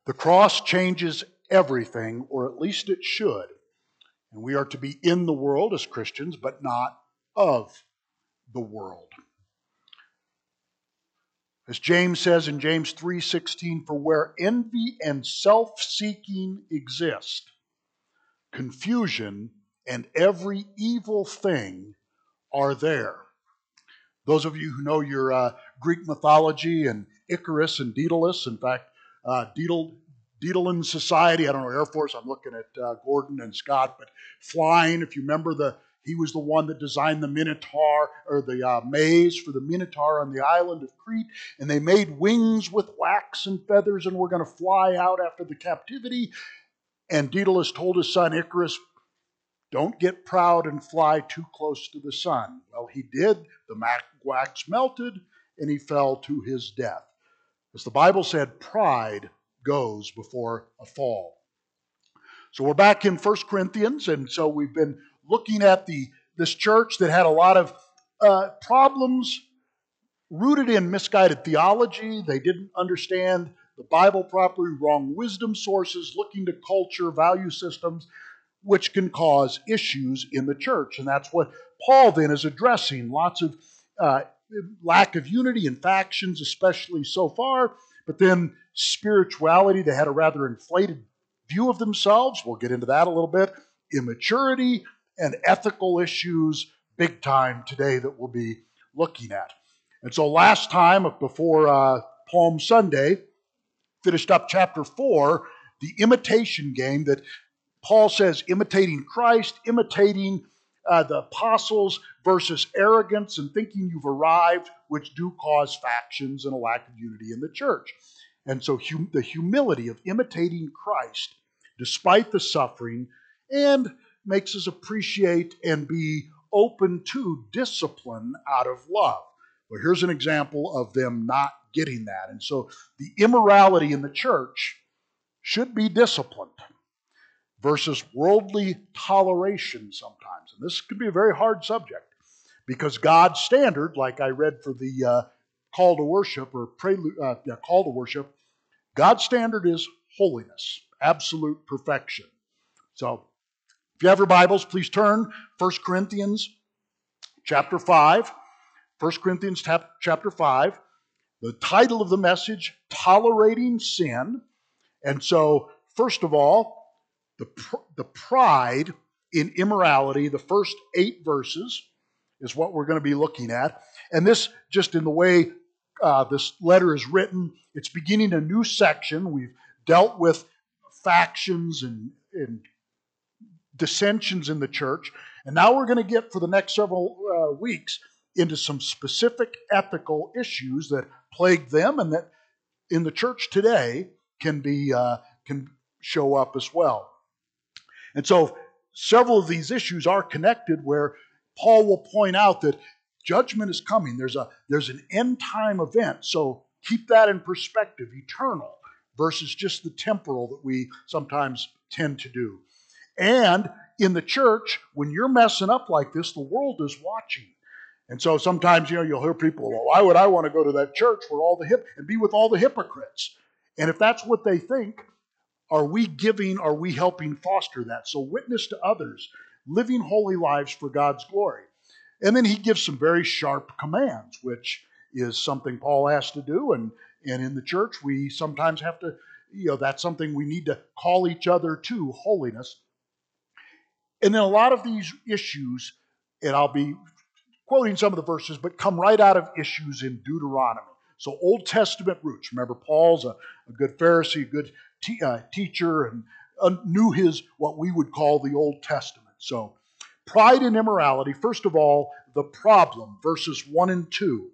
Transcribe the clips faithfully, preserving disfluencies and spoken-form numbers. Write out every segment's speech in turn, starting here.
The cross changes everything, or at least it should. And we are to be in the world as Christians, but not of the world. As James says in James three sixteen, for where envy and self-seeking exist, confusion and every evil thing are there. Those of you who know your uh, Greek mythology and Icarus and Daedalus, in fact, uh, Daedal, Daedalian Society, I don't know, Air Force, I'm looking at uh, Gordon and Scott, but flying, if you remember, the he was the one that designed the Minotaur, or the uh, maze for the Minotaur on the island of Crete, and they made wings with wax and feathers and were going to fly out after the captivity, and Daedalus told his son Icarus, don't get proud and fly too close to the sun. Well, he did. The wax melted, and he fell to his death. As the Bible said, pride goes before a fall. So we're back in First Corinthians, and so we've been looking at the this church that had a lot of uh, problems rooted in misguided theology. They didn't understand the Bible properly, wrong wisdom sources, looking to culture, value systems, which can cause issues in the church. And that's what Paul then is addressing. Lots of uh, lack of unity and factions, especially so far. But then spirituality, they had a rather inflated view of themselves. We'll get into that a little bit. Immaturity and ethical issues, big time today, that we'll be looking at. And so last time, before uh, Palm Sunday, finished up chapter four, the imitation game that Paul says, imitating Christ, imitating uh, the apostles versus arrogance and thinking you've arrived, which do cause factions and a lack of unity in the church. And so hum- the humility of imitating Christ, despite the suffering, and makes us appreciate and be open to discipline out of love. Well, here's an example of them not getting that. And so the immorality in the church should be disciplined versus worldly toleration sometimes. And this could be a very hard subject because God's standard, like I read for the uh, call to worship or prelude, uh, yeah, call to worship, God's standard is holiness, absolute perfection. So if you have your Bibles, please turn First Corinthians chapter five. First Corinthians chapter five. The title of the message, Tolerating Sin. And so, first of all, The, pr- the pride in immorality, the first eight verses, is what we're going to be looking at. And this, just in the way uh, this letter is written, it's beginning a new section. We've dealt with factions and, and dissensions in the church. And now we're going to get, for the next several uh, weeks, into some specific ethical issues that plague them and that in the church today can be uh, can show up as well. And so several of these issues are connected where Paul will point out that judgment is coming. There's a there's an end time event. So keep that in perspective, eternal versus just the temporal that we sometimes tend to do. And in the church, when you're messing up like this, the world is watching. And so sometimes, you know, you'll hear people, well, why would I want to go to that church where all the hip and be with all the hypocrites? And if that's what they think, are we giving, are we helping foster that? So witness to others, living holy lives for God's glory. And then he gives some very sharp commands, which is something Paul has to do. And, and in the church, we sometimes have to, you know, that's something we need to call each other to, holiness. And then a lot of these issues, and I'll be quoting some of the verses, but come right out of issues in Deuteronomy. So Old Testament roots. Remember, Paul's a, a good Pharisee, a good te- uh, teacher, and uh, knew his, what we would call the Old Testament. So pride and immorality, first of all, the problem, verses one and two.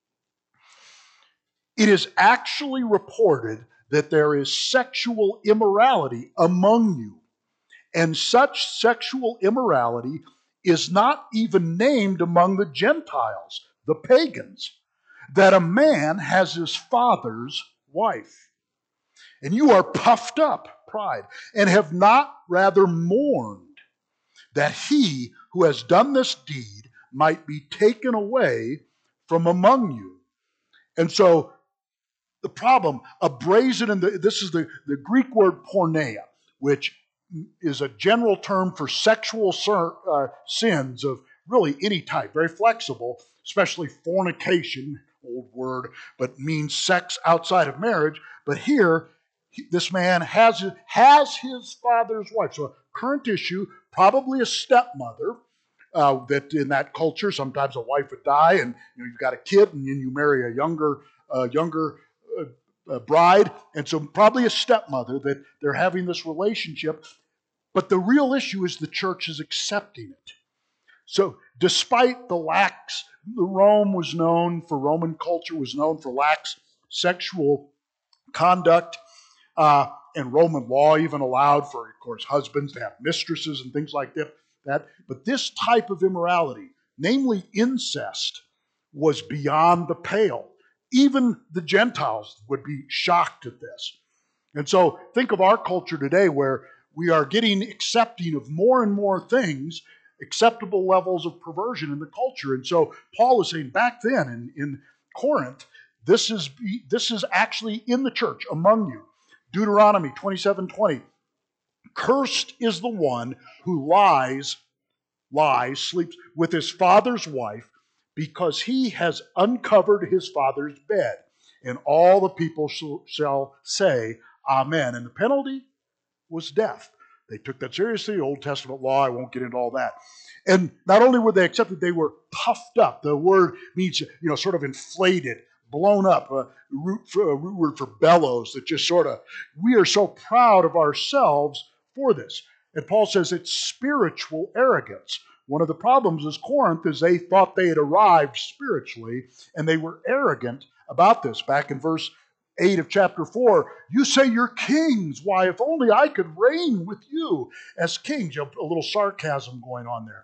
It is actually reported that there is sexual immorality among you, and such sexual immorality is not even named among the Gentiles, the pagans, that a man has his father's wife. And you are puffed up, pride, and have not rather mourned that he who has done this deed might be taken away from among you. And so The problem, a brazen, and this is the, the Greek word porneia, which is a general term for sexual ser, uh, sins of really any type, very flexible, especially fornication, old word, but means sex outside of marriage. But here, this man has, has his father's wife. So a current issue, probably a stepmother, uh, that in that culture, sometimes a wife would die and you know, you've got a kid and then you marry a younger, uh, younger uh, uh, bride. And so probably a stepmother that they're having this relationship. But the real issue is the church is accepting it. So despite the lax, the Rome was known for, Roman culture was known for lax sexual conduct, uh, and Roman law even allowed for, of course, husbands to have mistresses and things like that. that. But this type of immorality, namely incest, was beyond the pale. Even the Gentiles would be shocked at this. And so think of our culture today where we are getting accepting of more and more things, acceptable levels of perversion in the culture. And so Paul is saying back then in, in Corinth, this is, this is actually in the church among you. Deuteronomy twenty-seven twenty. Cursed is the one who lies, lies, sleeps with his father's wife, because he has uncovered his father's bed. And all the people shall, shall say, Amen. And the penalty was death. They took that seriously. Old Testament law, I won't get into all that. And not only were they accepted, they were puffed up. The word means, you know, sort of inflated, blown up. A root, for, a root word for bellows that just sort of, we are so proud of ourselves for this. And Paul says it's spiritual arrogance. One of the problems is Corinth is they thought they had arrived spiritually, and they were arrogant about this. Back in verse eight of chapter four, you say you're kings. Why, if only I could reign with you as kings. You know, a little sarcasm going on there.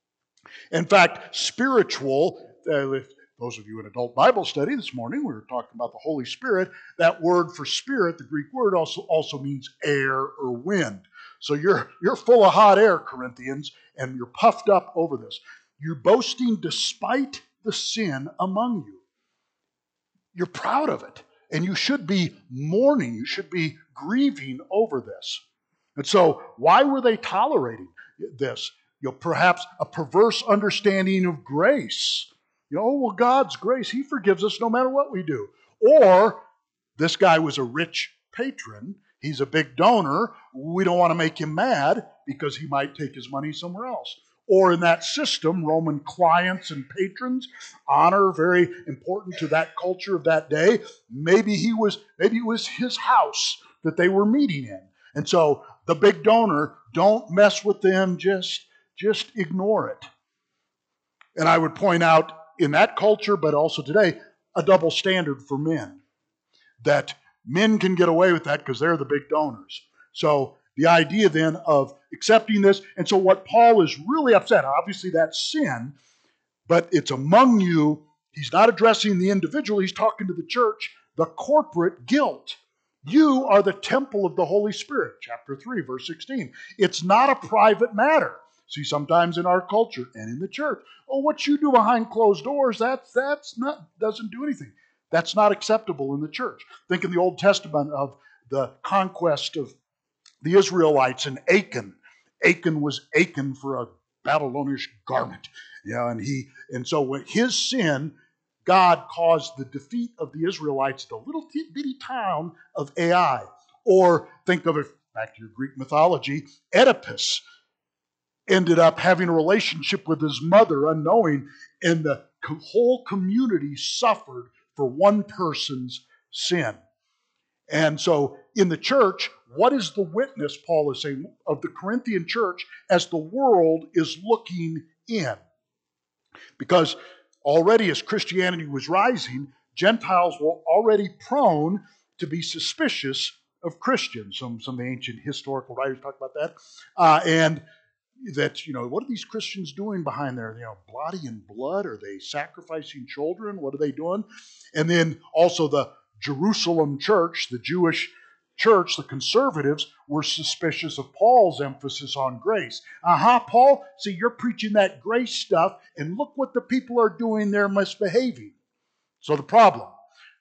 In fact, spiritual, uh, if those of you in adult Bible study this morning, we were talking about the Holy Spirit. That word for spirit, the Greek word, also, also means air or wind. So you're, you're full of hot air, Corinthians, and you're puffed up over this. You're boasting despite the sin among you. You're proud of it. And you should be mourning. You should be grieving over this. And so why were they tolerating this? You know, perhaps a perverse understanding of grace. You know, oh, well, God's grace, He forgives us no matter what we do. Or this guy was a rich patron. He's a big donor. We don't want to make him mad because he might take his money somewhere else. Or in that system, Roman clients and patrons, honor very important to that culture of that day. Maybe he was, maybe it was his house that they were meeting in. And so the big donor, don't mess with them, just, just ignore it. And I would point out in that culture, but also today, a double standard for men. That men can get away with that because they're the big donors. So the idea then of accepting this, and so what Paul is really upset, obviously that's sin, but it's among you. He's not addressing the individual, he's talking to the church, the corporate guilt. You are the temple of the Holy Spirit, chapter three, verse sixteen. It's not a private matter. See, sometimes in our culture and in the church, oh, what you do behind closed doors, that's, that's not, doesn't do anything. That's not acceptable in the church. Think in the Old Testament of the conquest of the Israelites in Achan. Achan was Achan for a Babylonish garment. You know, and he and so when his sin, God caused the defeat of the Israelites, the little bitty town of Ai. Or think of it, back to your Greek mythology, Oedipus ended up having a relationship with his mother unknowing, and the whole community suffered for one person's sin. And so in the church, what is the witness, Paul is saying, of the Corinthian church as the world is looking in? Because already as Christianity was rising, Gentiles were already prone to be suspicious of Christians. Some, some of the ancient historical writers talk about that. Uh, and that, you know, what are these Christians doing behind there? You know, bloody in blood? Are they sacrificing children? What are they doing? And then also the Jerusalem church, the Jewish church, the conservatives, were suspicious of Paul's emphasis on grace. Aha, uh-huh, Paul, see, you're preaching that grace stuff, and look what the people are doing. They're misbehaving. So the problem,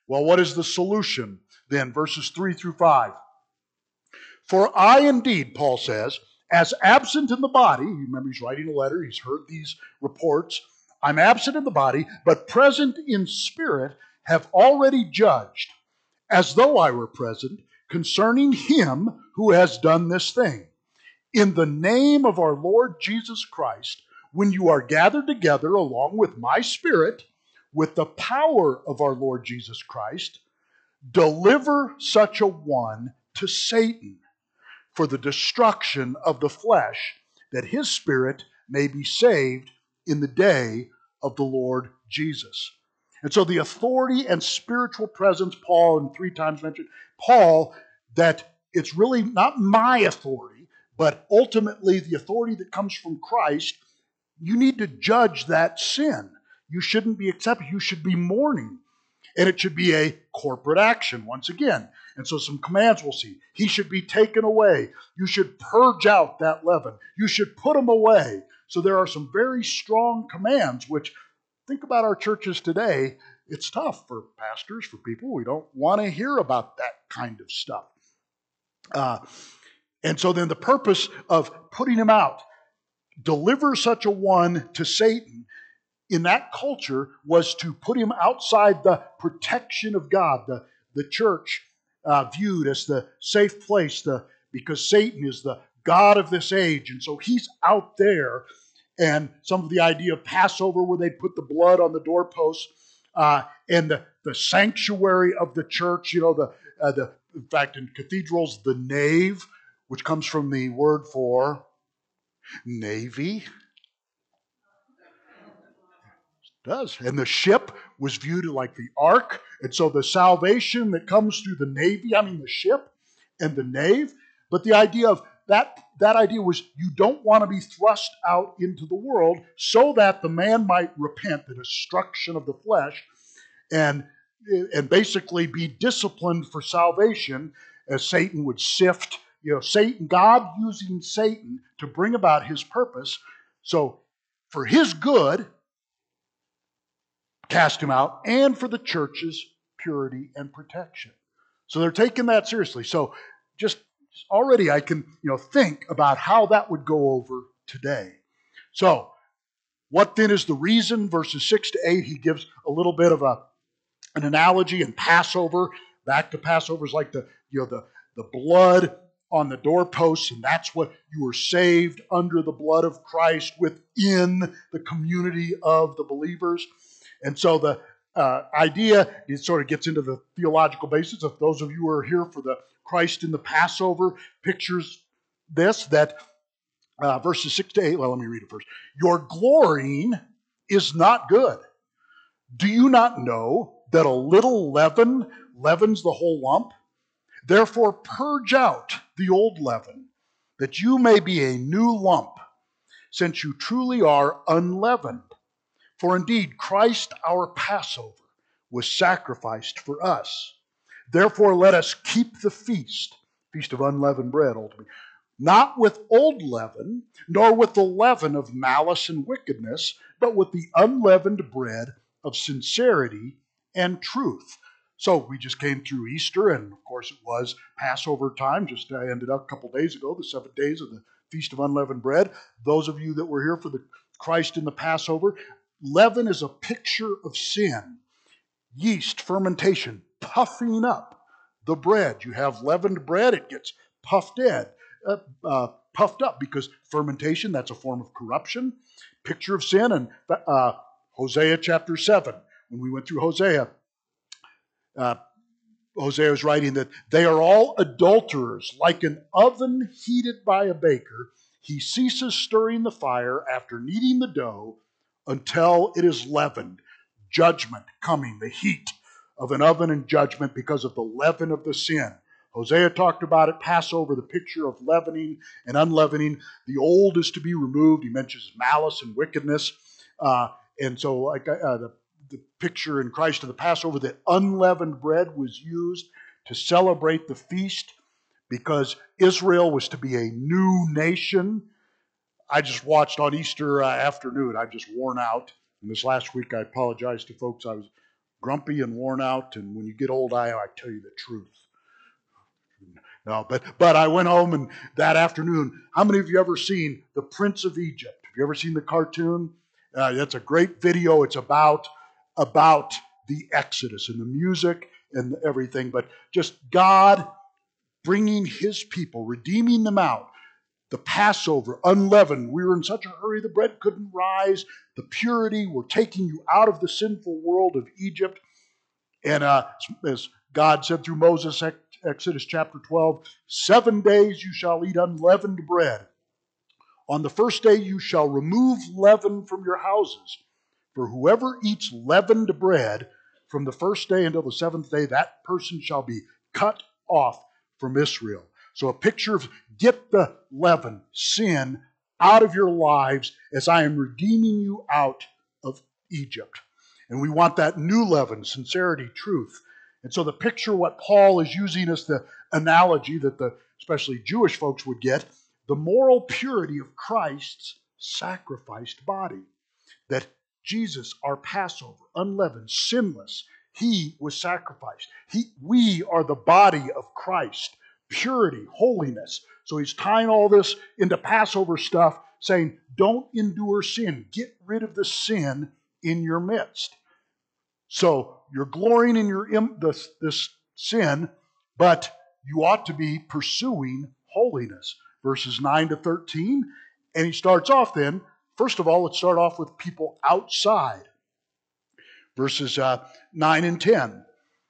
Well, what is the solution then? Verses three through five. For I indeed, Paul says, as absent in the body, you remember he's writing a letter, he's heard these reports, I'm absent in the body, but present in spirit, have already judged, as though I were present, concerning him who has done this thing. In the name of our Lord Jesus Christ, when you are gathered together along with my spirit, with the power of our Lord Jesus Christ, deliver such a one to Satan for the destruction of the flesh, that his spirit may be saved in the day of the Lord Jesus. And so the authority and spiritual presence, Paul, and three times mentioned, Paul, that it's really not my authority, but ultimately the authority that comes from Christ. You need to judge that sin. You shouldn't be accepting. You should be mourning. And it should be a corporate action once again. And so some commands we'll see. He should be taken away. You should purge out that leaven. You should put him away. So there are some very strong commands, which, think about our churches today. It's tough for pastors, for people. We don't want to hear about that kind of stuff. Uh, and so then the purpose of putting him out, deliver such a one to Satan, in that culture was to put him outside the protection of God, the, the church uh, viewed as the safe place, the, because Satan is the god of this age. And so he's out there. And some of the idea of Passover where they'd put the blood on the doorposts uh, and the, the sanctuary of the church, you know, the, uh, the in fact, in cathedrals, the nave, which comes from the word for navy. Does. And the ship was viewed like the ark. And so the salvation that comes through the navy, I mean the ship and the nave. But the idea of that, that idea was you don't want to be thrust out into the world so that the man might repent, the destruction of the flesh, and, and basically be disciplined for salvation as Satan would sift, you know, Satan, God using Satan to bring about his purpose. So for his good, cast him out, and for the church's purity and protection. So they're taking that seriously. So just already I can, you know, think about how that would go over today. So what then is the reason? Verses six to eight, he gives a little bit of a an analogy in Passover. Back to Passover is like the, you know, the, the blood on the doorposts, and that's what you were saved under the blood of Christ within the community of the believers. And so the uh, idea, it sort of gets into the theological basis. If those of you who are here for the Christ in the Passover pictures this, that uh, verses six to eight, well, let me read it first. Your glorying is not good. Do you not know that a little leaven leavens the whole lump? Therefore purge out the old leaven, that you may be a new lump, since you truly are unleavened. For indeed, Christ our Passover was sacrificed for us. Therefore, let us keep the feast, feast of unleavened bread, ultimately, not with old leaven, nor with the leaven of malice and wickedness, but with the unleavened bread of sincerity and truth. So we just came through Easter, and of course it was Passover time, just uh, ended up a couple days ago, the seven days of the Feast of Unleavened Bread. Those of you that were here for the Christ in the Passover, leaven is a picture of sin. Yeast, fermentation, puffing up the bread. You have leavened bread, it gets puffed in, uh, uh, puffed up because fermentation, that's a form of corruption. Picture of sin. And uh, Hosea chapter seven, when we went through Hosea, uh, Hosea was writing that they are all adulterers, like an oven heated by a baker. He ceases stirring the fire after kneading the dough until it is leavened. Judgment coming, the heat of an oven and judgment because of the leaven of the sin. Hosea talked about it, Passover, the picture of leavening and unleavening. The old is to be removed. He mentions malice and wickedness. Uh, and so like uh, the, the picture in Christ of the Passover, that unleavened bread was used to celebrate the feast because Israel was to be a new nation. I just watched on Easter uh, afternoon. I'm just worn out. And this last week, I apologize to folks. I was grumpy and worn out, and when you get old, I, I tell you the truth. No, but but I went home, and that afternoon, how many of you ever seen The Prince of Egypt? Have you ever seen the cartoon? Uh, that's a great video. It's about about the Exodus and the music and everything, but just God bringing his people, redeeming them out. The Passover, unleavened. We were in such a hurry, the bread couldn't rise. The purity, we're taking you out of the sinful world of Egypt. And uh, as God said through Moses, Exodus chapter twelve, seven days you shall eat unleavened bread. On the first day you shall remove leaven from your houses. For whoever eats leavened bread from the first day until the seventh day, that person shall be cut off from Israel. So a picture of get the leaven, sin, out of your lives as I am redeeming you out of Egypt. And we want that new leaven, sincerity, truth. And so the picture, what Paul is using as the analogy that the especially Jewish folks would get, the moral purity of Christ's sacrificed body. That Jesus, our Passover, unleavened, sinless, he was sacrificed. He, we are the body of Christ. Purity, holiness. So he's tying all this into Passover stuff, saying, don't endure sin. Get rid of the sin in your midst. So you're glorying in your this, this sin, but you ought to be pursuing holiness. Verses nine to thirteen. And he starts off then, first of all, let's start off with people outside. Verses uh, nine and ten.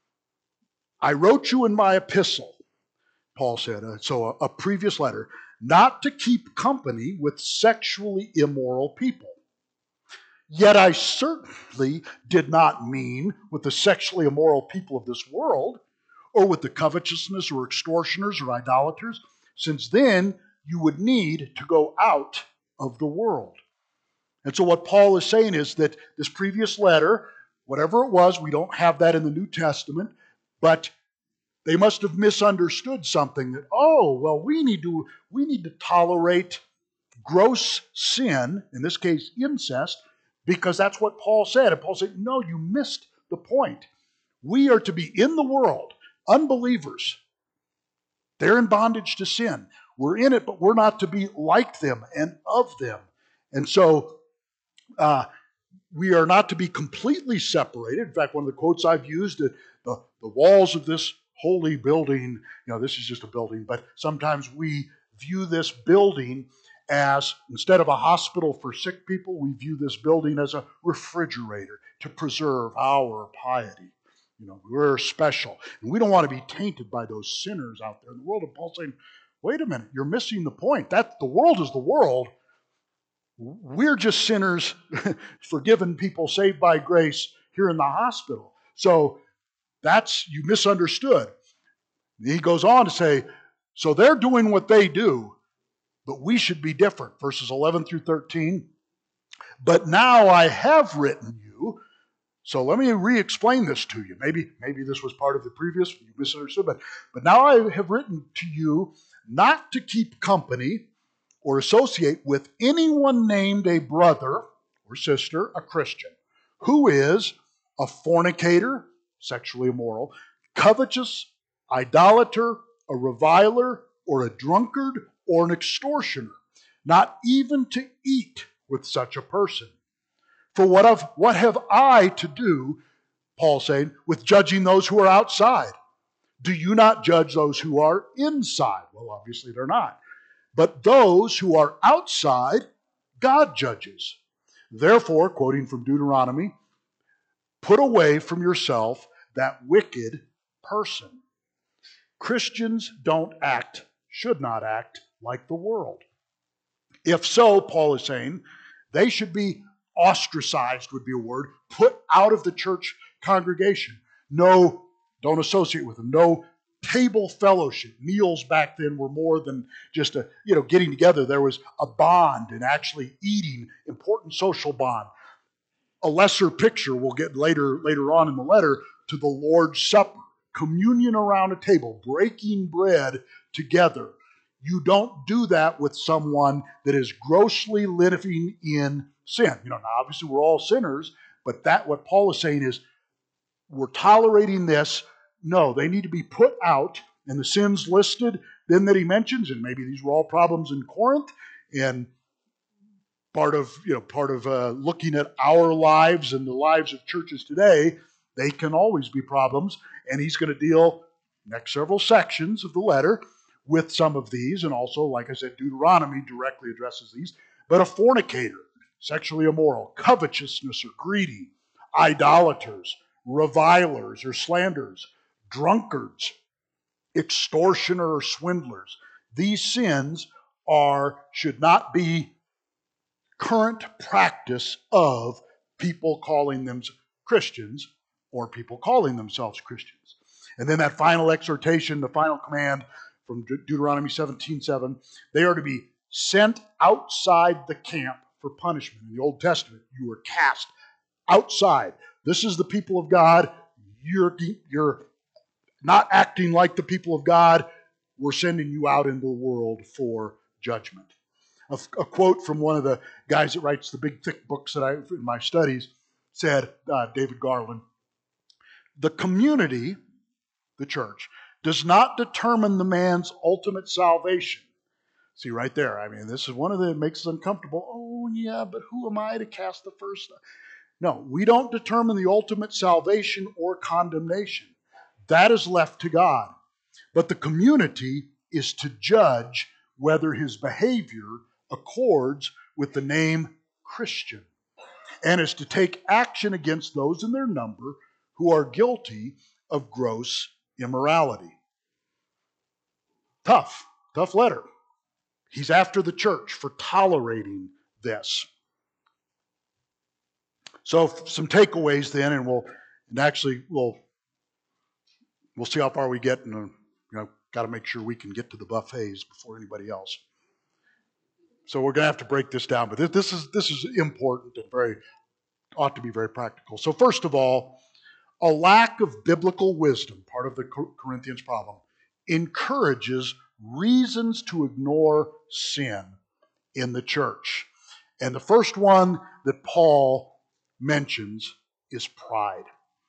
I wrote you in my epistle, Paul said, uh, so a, a previous letter, not to keep company with sexually immoral people. Yet I certainly did not mean with the sexually immoral people of this world, or with the covetousness or extortioners or idolaters, since then you would need to go out of the world. And so what Paul is saying is that this previous letter, whatever it was, we don't have that in the New Testament, but they must have misunderstood something that, oh, well, we need to we need to tolerate gross sin, in this case incest, because that's what Paul said. And Paul said, no, you missed the point. We are to be in the world, unbelievers. They're in bondage to sin. We're in it, but we're not to be like them and of them. And so uh, we are not to be completely separated. In fact, one of the quotes I've used, the, the, the walls of this holy building, you know, this is just a building, but sometimes we view this building as, instead of a hospital for sick people, we view this building as a refrigerator to preserve our piety. You know, we're special. And we don't want to be tainted by those sinners out there in the world. And Paul's saying, wait a minute, you're missing the point. That the world is the world. We're just sinners, forgiven people saved by grace here in the hospital. So that's, you misunderstood. He goes on to say, so they're doing what they do, but we should be different. Verses eleven through thirteen. But now I have written you. So let me re-explain this to you. Maybe, maybe this was part of the previous, you misunderstood, but, but now I have written to you not to keep company or associate with anyone named a brother or sister, a Christian, who is a fornicator, sexually immoral, covetous, idolater, a reviler, or a drunkard, or an extortioner, not even to eat with such a person. For what have, what have I to do, Paul saying, with judging those who are outside? Do you not judge those who are inside? Well, obviously they're not. But those who are outside, God judges. Therefore, quoting from Deuteronomy, put away from yourself that wicked person. Christians don't act, should not act, like the world. If so, Paul is saying, they should be ostracized, would be a word, put out of the church congregation. No, don't associate with them. No table fellowship. Meals back then were more than just a, you know, getting together. There was a bond and actually eating, important social bond. A lesser picture we'll get later, later on in the letter to the Lord's Supper. Communion around a table, breaking bread together. You don't do that with someone that is grossly living in sin. You know, now obviously we're all sinners, but that what Paul is saying is we're tolerating this. No, they need to be put out. And the sins listed then that he mentions, and maybe these were all problems in Corinth, and part of, you know, part of uh, looking at our lives and the lives of churches today, they can always be problems. And he's going to deal, next several sections of the letter, with some of these. And also, like I said, Deuteronomy directly addresses these. But a fornicator, sexually immoral, covetousness or greedy, idolaters, revilers or slanderers, drunkards, extortioner or swindlers. These sins are should not be current practice of people calling themselves Christians or people calling themselves Christians. And then that final exhortation, the final command from De- Deuteronomy seventeen seven, they are to be sent outside the camp for punishment. In the Old Testament, you were cast outside. This is the people of God. You're, you're not acting like the people of God. We're sending you out into the world for judgment. A, a quote from one of the guys that writes the big thick books that I in my studies said, uh, David Garland, the community, the church, does not determine the man's ultimate salvation. See right there, I mean, this is one of the, it makes us uncomfortable. Oh yeah, but who am I to cast the first? No, we don't determine the ultimate salvation or condemnation. That is left to God. But the community is to judge whether his behavior accords with the name Christian, and is to take action against those in their number who are guilty of gross immorality. Tough, tough letter. He's after the church for tolerating this. So some takeaways then, and we'll and actually we'll we'll see how far we get, and you know, got to make sure we can get to the buffets before anybody else. So we're going to have to break this down, but this is this is important and very ought to be very practical. So first of all, a lack of biblical wisdom, part of the Corinthians problem, encourages reasons to ignore sin in the church. And the first one that Paul mentions is pride.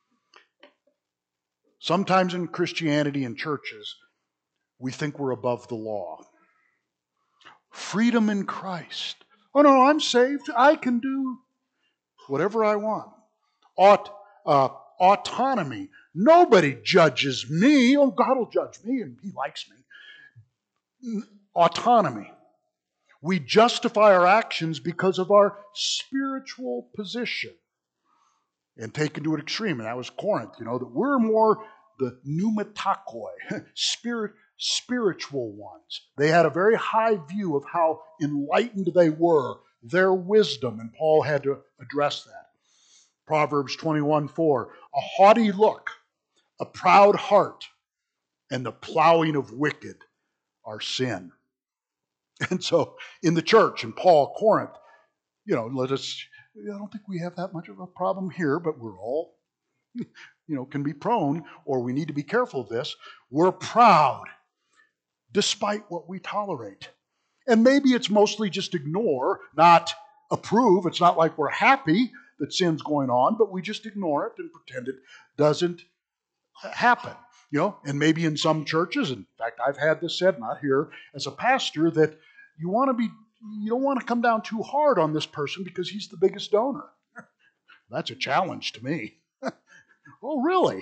Sometimes in Christianity and churches, we think we're above the law. Freedom in Christ. Oh no, I'm saved. I can do whatever I want. Aut, uh, autonomy. Nobody judges me. Oh, God will judge me and he likes me. Autonomy. We justify our actions because of our spiritual position. And taken to an extreme, and that was Corinth, you know, that we're more the pneumatakoi, spirit, spiritual ones. They had a very high view of how enlightened they were, their wisdom, and Paul had to address that. Proverbs twenty-one four, a haughty look, a proud heart, and the plowing of wicked are sin. And so in the church, in Paul, Corinth, you know, let us, I don't think we have that much of a problem here, but we're all, you know, can be prone, or we need to be careful of this. We're proud despite what we tolerate. And maybe it's mostly just ignore, not approve. It's not like we're happy that sin's going on, but we just ignore it and pretend it doesn't happen. You know, and maybe in some churches, in fact, I've had this said, not here as a pastor, that you want to be, you don't want to come down too hard on this person because he's the biggest donor. That's a challenge to me. Oh, really?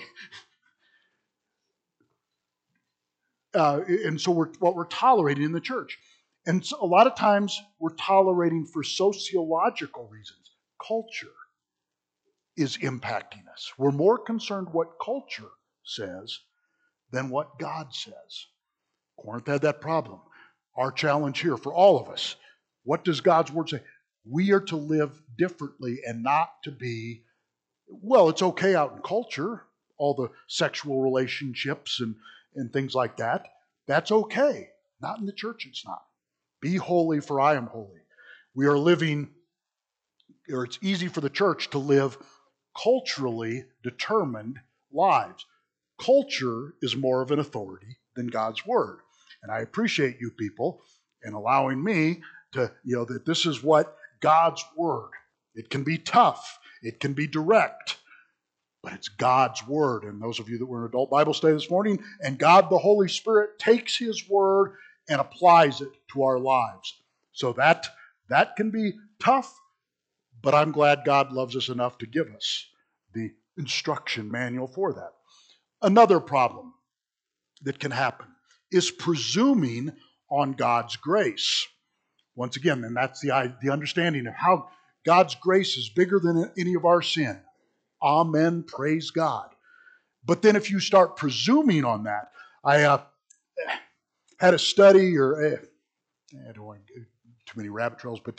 Uh, and so we're, what we're tolerating in the church. And so a lot of times we're tolerating for sociological reasons. Culture is impacting us. We're more concerned what culture says than what God says. Corinth had that problem. Our challenge here for all of us, what does God's word say? We are to live differently and not to be, well, it's okay out in culture, all the sexual relationships and, and things like that. That's okay. Not in the church, it's not. Be holy, for I am holy. We are living, or it's easy for the church to live culturally determined lives. Culture is more of an authority than God's word. And I appreciate you people in allowing me to, you know, that this is what God's word. It can be tough. It can be direct. but it's God's Word. And those of you that were in adult Bible study this morning, and God the Holy Spirit takes His Word and applies it to our lives. So that, that can be tough, but I'm glad God loves us enough to give us the instruction manual for that. Another problem that can happen is presuming on God's grace. Once again, and that's the, the understanding of how God's grace is bigger than any of our sin. Amen. Praise God. But then if you start presuming on that, I uh, had a study, or uh, I don't want to go too many rabbit trails, but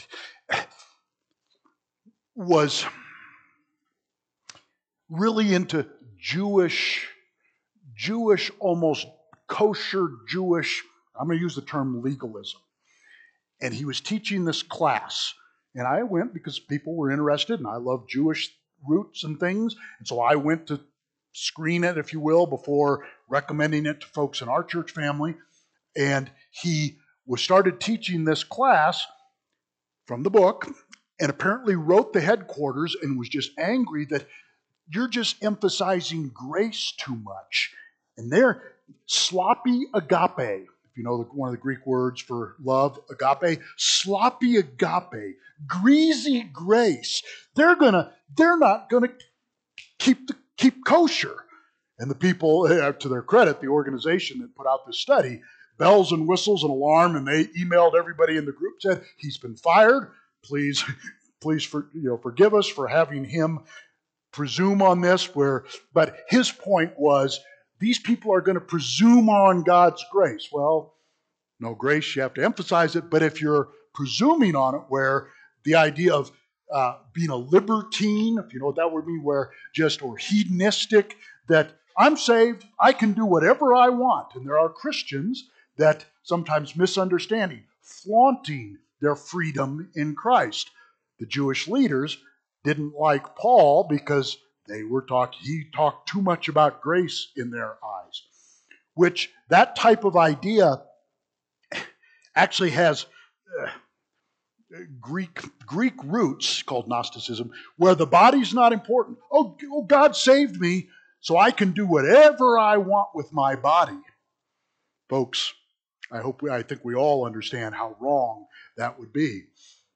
was really into Jewish, Jewish, almost kosher Jewish, I'm going to use the term legalism. And he was teaching this class. And I went because people were interested, and I love Jewish roots and things. And so I went to screen it, if you will, before recommending it to folks in our church family. And he was started teaching this class from the book, and apparently wrote the headquarters and was just angry that you're just emphasizing grace too much. And they're sloppy agape. If you know the, one of the Greek words for love, agape, sloppy agape, greasy grace. They're gonna, they're not gonna keep the, keep kosher. And the people, to their credit, the organization that put out this study, bells and whistles and alarm, and they emailed everybody in the group, said he's been fired. Please, please, for, you know, forgive us for having him presume on this. Where, but his point was, these people are going to presume on God's grace. Well, no grace, you have to emphasize it. But if you're presuming on it, where the idea of uh, being a libertine, if you know what that would mean, where just, or hedonistic, that I'm saved, I can do whatever I want. And there are Christians that sometimes misunderstanding, flaunting their freedom in Christ. The Jewish leaders didn't like Paul because they were talking, he talked too much about grace in their eyes. Which, that type of idea actually has uh, Greek Greek roots called Gnosticism, where the body's not important. Oh, oh, God saved me, so I can do whatever I want with my body. Folks, I hope we, I think we all understand how wrong that would be.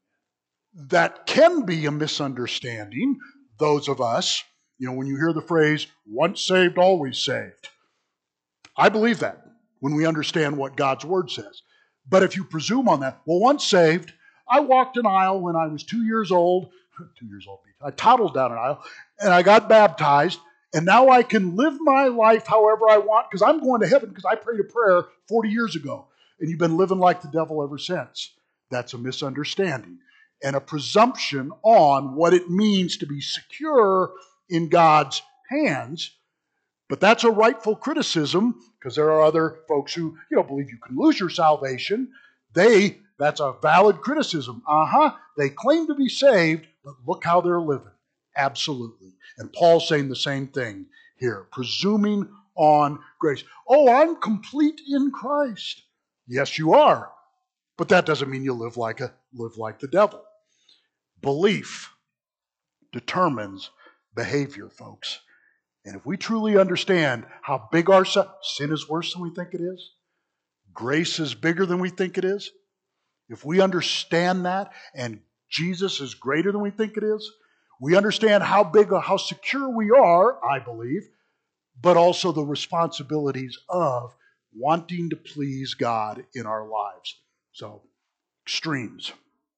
That can be a misunderstanding, those of us, you know, when you hear the phrase, once saved, always saved. I believe that when we understand what God's Word says. But if you presume on that, well, once saved, I walked an aisle when I was two years old, two years old, I toddled down an aisle, and I got baptized, and now I can live my life however I want, because I'm going to heaven because I prayed a prayer forty years ago, and you've been living like the devil ever since. That's a misunderstanding and a presumption on what it means to be secure in God's hands. But that's a rightful criticism, because there are other folks who, you know, believe you can lose your salvation. They, that's a valid criticism. Uh-huh, they claim to be saved, but look how they're living. Absolutely. And Paul's saying the same thing here, presuming on grace. Oh, I'm complete in Christ. Yes, you are. But that doesn't mean you live like a live like the devil. Belief determines behavior, folks. And if we truly understand how big our sin, sin is worse than we think it is, grace is bigger than we think it is, if we understand that and Jesus is greater than we think it is, we understand how big or how secure we are, I believe, but also the responsibilities of wanting to please God in our lives. So, extremes.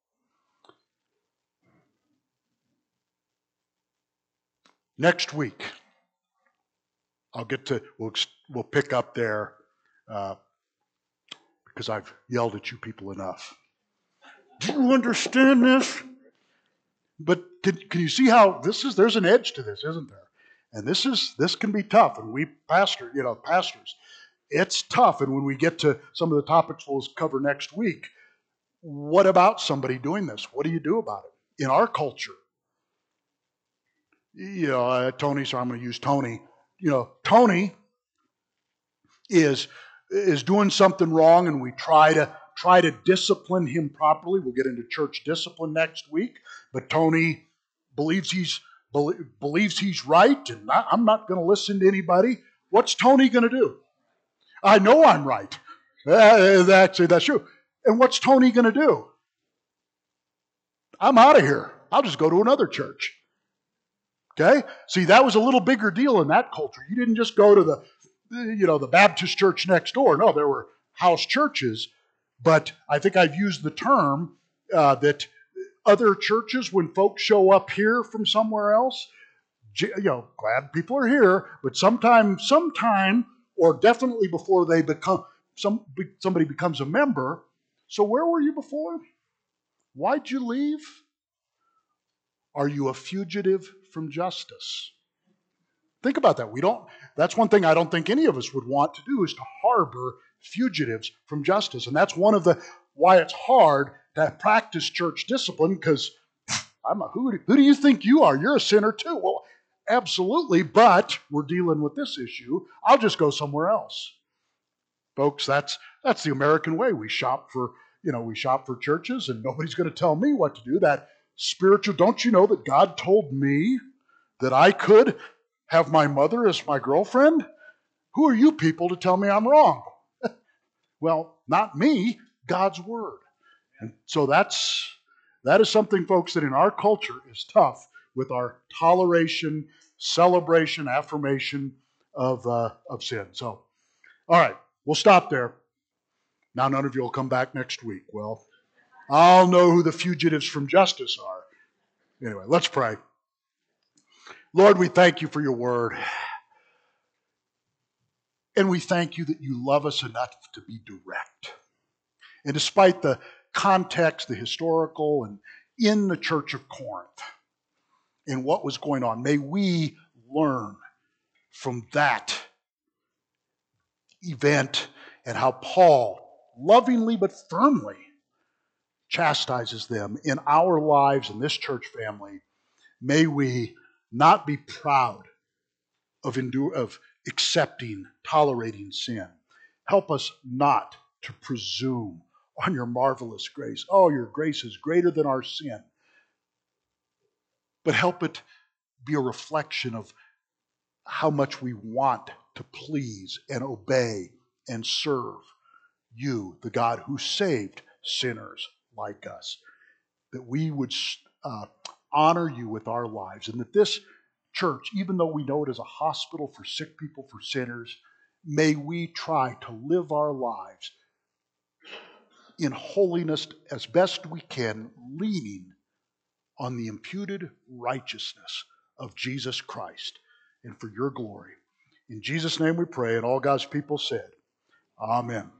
Next week, I'll get to, we'll, we'll pick up there uh, because I've yelled at you people enough. Do you understand this? But can, can you see how this is, there's an edge to this, isn't there? And this is, this can be tough. And we pastor, you know, pastors, it's tough. And when we get to some of the topics we'll cover next week, what about somebody doing this? What do you do about it? In our culture, you know, uh, Tony, so I'm going to use Tony. You know, Tony is is doing something wrong, and we try to try to discipline him properly. We'll get into church discipline next week, but Tony believes he's believes he's right, and I, I'm not going to listen to anybody. What's Tony going to do? I know I'm right. Uh, actually, that's true. And what's Tony going to do? I'm out of here. I'll just go to another church. Okay? See, that was a little bigger deal in that culture. You didn't just go to the, you know, the Baptist church next door. No, there were house churches. But I think I've used the term uh, that other churches, when folks show up here from somewhere else, you know, glad people are here, but sometime, sometime, or definitely before they become some somebody becomes a member. So where were you before? Why'd you leave? Are you a fugitive from justice? Think about that. We don't. That's one thing I don't think any of us would want to do, is to harbor fugitives from justice. And that's one of the why it's hard to practice church discipline, because I'm a who, who do you think you are? You're a sinner too. Well, absolutely, but we're dealing with this issue. I'll just go somewhere else. Folks, that's that's the American way. We shop for, you know, we shop for churches, and nobody's going to tell me what to do. That spiritual, don't you know that God told me that I could have my mother as my girlfriend? Who are you people to tell me I'm wrong? Well, not me, God's word. And so that's that is something, folks, that in our culture is tough, with our toleration, celebration, affirmation of uh, of sin. So, all right, we'll stop there. Now none of you will come back next week. Well, I'll know who the fugitives from justice are. Anyway, let's pray. Lord, we thank you for your word. And we thank you that you love us enough to be direct. And despite the context, the historical, and in the church of Corinth, and what was going on, may we learn from that event and how Paul lovingly but firmly chastises them in our lives in this church family. May we not be proud of endure, of accepting, tolerating sin. Help us not to presume on your marvelous grace. Oh, your grace is greater than our sin. But help it be a reflection of how much we want to please and obey and serve you, the God who saved sinners like us. That we would uh, honor you with our lives, and that this church, even though we know it is a hospital for sick people, for sinners, may we try to live our lives in holiness as best we can, leaning on the imputed righteousness of Jesus Christ, and for your glory. In Jesus' name we pray, and all God's people said, Amen.